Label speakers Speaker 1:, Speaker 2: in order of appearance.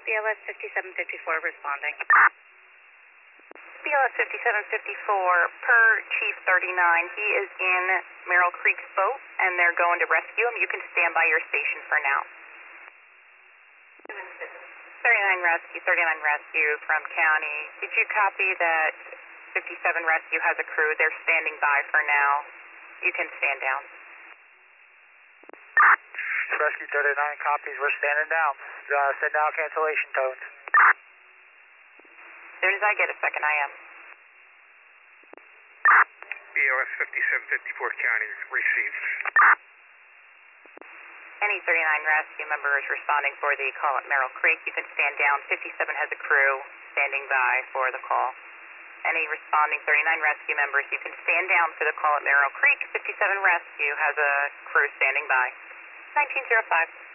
Speaker 1: BLS 5754 responding.
Speaker 2: BLS 5754, per Chief 39, he is in Merrill Creek's boat, and they're going to rescue him. You can stand by your station for now. 39 rescue from county. Did you copy that 57 rescue has a crew? They're standing by for now. You can stand down.
Speaker 3: Rescue 39 copies, we're standing down. Send out cancellation tones.
Speaker 2: As soon as I get a second, I am.
Speaker 4: BLS 5754 county received.
Speaker 2: Any 39 rescue member is responding for the call at Merrill Creek. You can stand down. 57 has a crew standing by for the call. Any responding 39 rescue members, you can stand down for the call at Merrill Creek. 57 rescue has a crew standing by. 1905.